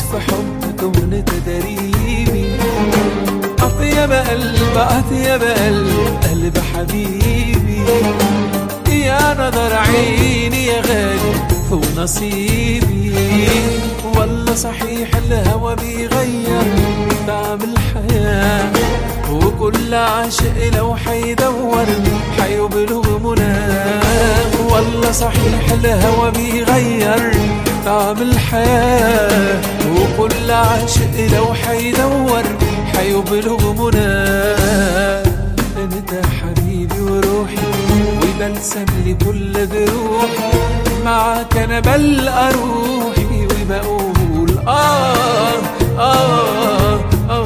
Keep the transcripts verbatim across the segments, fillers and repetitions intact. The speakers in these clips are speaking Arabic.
في حبك وانت دريبي. أطيب قلب أطيب قلب قلب حبيبي، يا نظر عيني يا غالي هو نصيبي. والله صحيح الهوى بيغير طعم الحياة، وكل عاشق لو حيدور حيبلغ مناه. والله صحيح الهوى بيغير طعم الحياة، وكل عاشق لو حيدور حيبلغ مناه. انت حبيبي وروحي وبلسم لكل جروحي، معاك انا بلقى روحي وبقول آه آه آه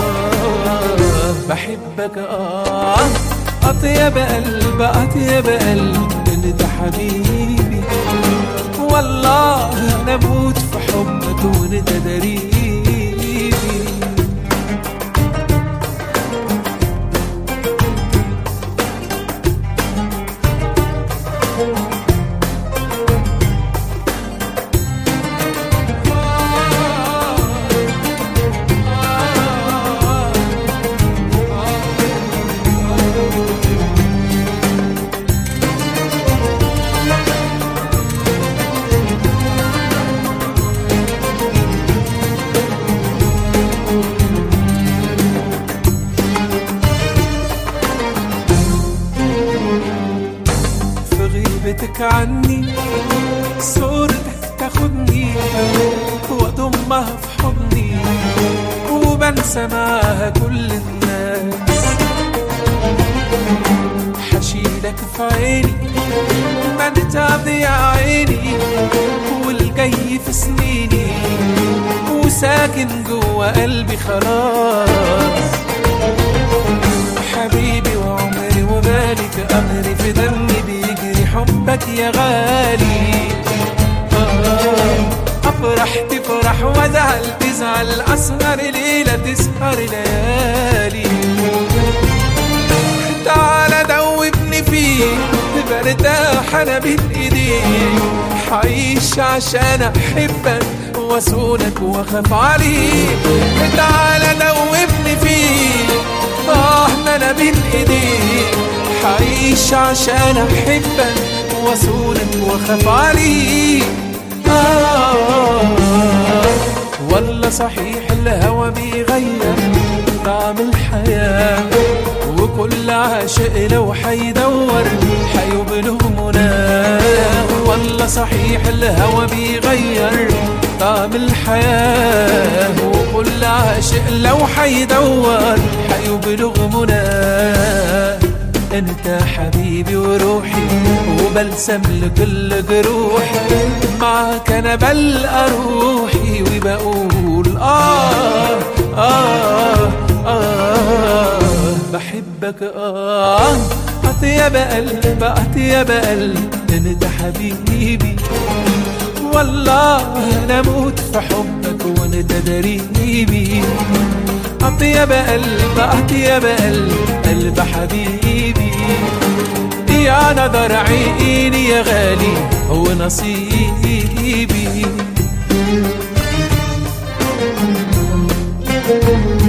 بحبك آه. أطيب قلب أطيب قلب انت حبيبي، والله أنا أموت في حبك وانت دريبي. غيبتك عني صورتك تاخدني واضمها في حضني، وبنسى معاها كل الناس. حشيلك في عيني ما نتعب يا عيني، والجاي في سنيني وساكن جوا قلبي خلاص. حبيبي وعمري ومالك أمري في دمي بيجري حبك يا غالي. آه أفرح تفرح وأزعل تزعل، أسهر ليلة تسهر ليالي. تعالى دوبني فيك برتاح أنا بين إيديك، حعيش عشان أحبك وأسونك وأخاف عليك. تعالى دوبني فيك آه ما أنا بين إيديك، حعيش عشان أحبك وأسونك وأخاف عليك. آه والله صحيح الهوى بيغير طعم الحياة، وكل عاشق لو حيدور حيبلغ مناه. والله صحيح الهوى بيغير طعم الحياة، وكل عاشق لو حيدور حيبلغ مناه. انت حبيبي وروحي وبلسم لكل جروحي، معاك انا بلقى روحي وبقول آه آه آه بحبك آه. أطيب قلب أطيب قلب انت حبيبي، والله أنا أموت في حبك وانت دريبي. أطيب قلب أطيب قلب قلب حبيبي، يا نظر عيني يا غالي هو نصيبي.